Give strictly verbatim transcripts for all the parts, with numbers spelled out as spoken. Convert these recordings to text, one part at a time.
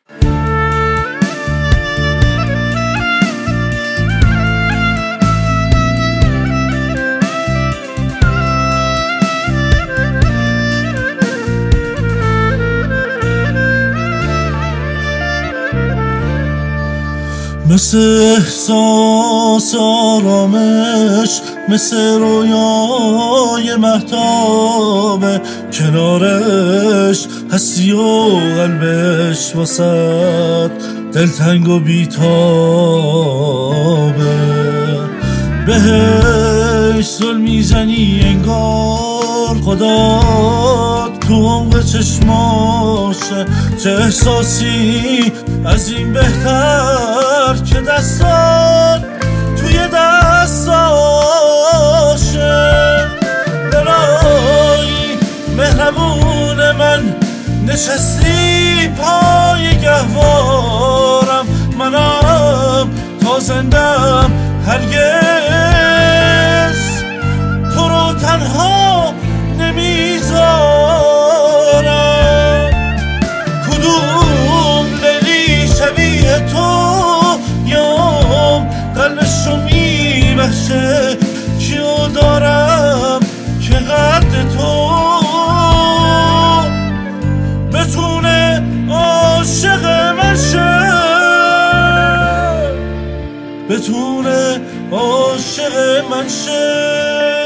مثل احساس آرامش، مثل رویای مهتابه، کنارش هستی و قلبش واسد دلتنگ و بیتابه. بهش زل میزنی انگار خدا تو عمق چشماشه. چه احساسی از این بهتر که دستات توی دستاشه. دلایی مهربون من نشستی پای گهوارم، منم تا زندم هرگز تو رو تنها نمیذارم. کدوم لیلی شبیه تو یام قلبشو میبخشه، کیو دارم که قد تو بتونه عاشق من شه، بتونه عاشق من شه.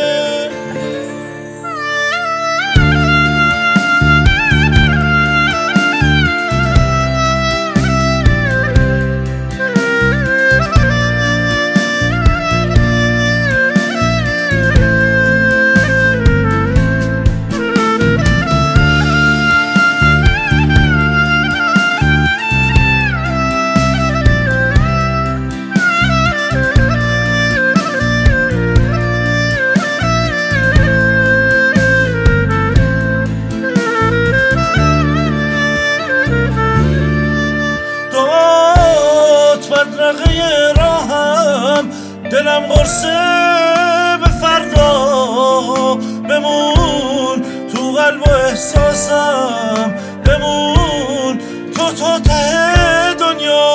بدرقه راهم دلم قرصه به فردا، بمون تو قلب و احساسم، بمون تو تو ته دنیا.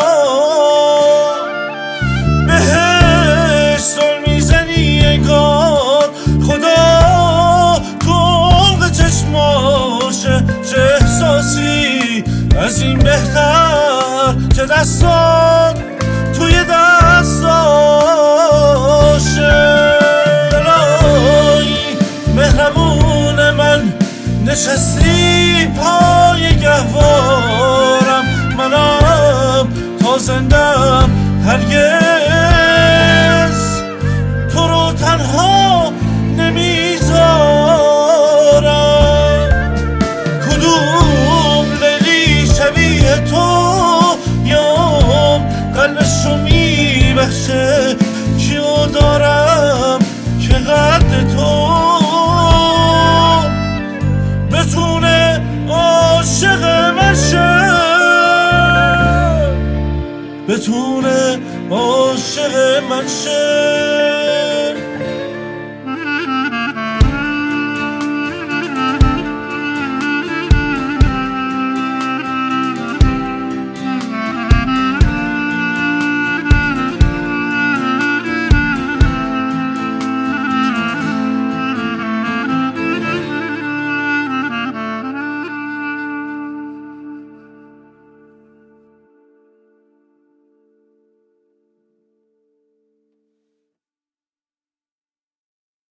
بهش زل میزنی انگار خدا تو عمق چشماشه. چه احساسی از این بهتر که دستان توی دستاشه. دلایی مهربون من نشستی پای گهوارم، منم تا زندم هرگز تو رو تنها نمیذارم. کدوم لیلی شبیه تو یام قلبشو میبخشه، کیو دارم که قد تو بتونه عاشق من شه، بتونه عاشق من شه.